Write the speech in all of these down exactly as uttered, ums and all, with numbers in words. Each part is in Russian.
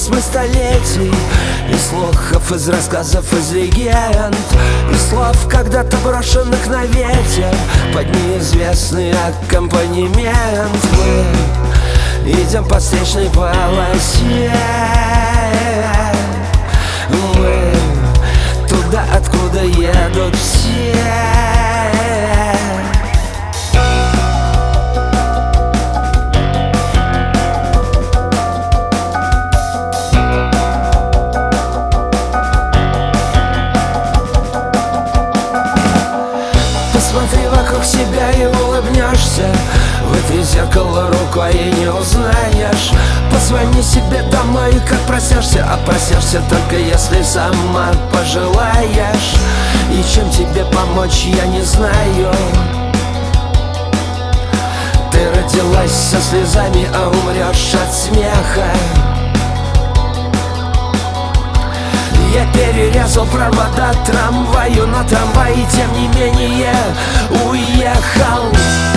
письма столетий, из слухов, из рассказов, из легенд, из слов, когда-то брошенных на ветер под неизвестный аккомпанемент. Мы идем по встречной полосе, мы туда, откуда едут все. Посмотри вокруг себя и улыбнешься, в это зеркало рукой и не узнаешь. Позвони себе домой, как проснешься, а проснешься только если сама пожелаешь. И чем тебе помочь, я не знаю. Ты родилась со слезами, а умрешь от смеха. Я перерезал провода трамваю, на трамвае, тем не менее, уехал.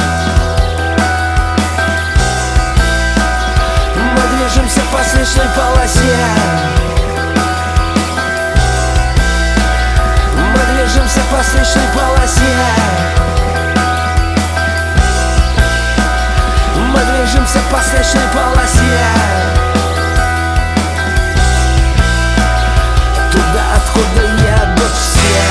Мы движемся по встречной полосе, мы движемся по встречной полосе, мы движемся по встречной полосе, туда, откуда едут все.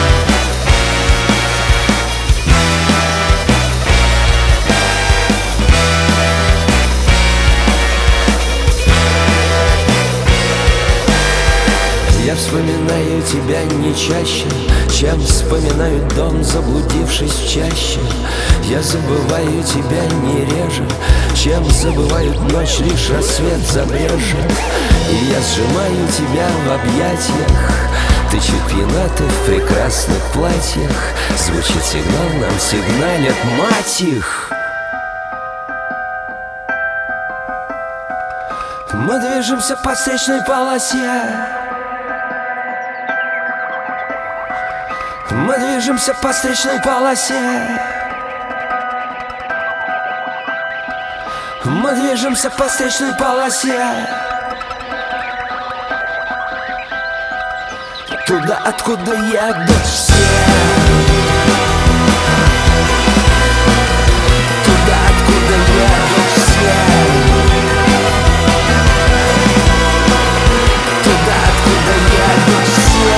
Я вспоминаю тебя не чаще, чем вспоминаю дом, заблудившись в чаще. Я забываю тебя не реже, чем забывают ночь, лишь рассвет забрежет. И я сжимаю тебя в объятиях, ты чуть пьяна, ты в прекрасных платьях. Звучит сигнал, нам сигналят, мать их. Мы движемся по встречной полосе, мы движемся по встречной полосе, мы движемся по встречной полосе, туда, откуда едут все. Туда, откуда едут все. Туда, откуда едут все.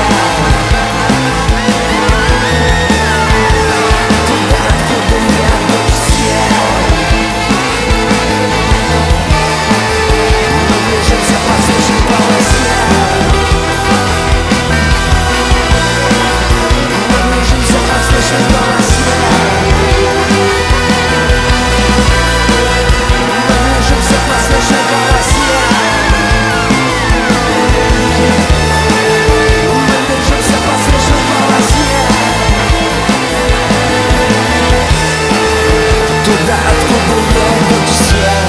Туда, откуда едут все. Мы движемся по встречной полосе. Мы движемся по встречной полосе. Мы движемся по встречной полосе. Мы движемся по встречной полосе. Туда, откуда едут все.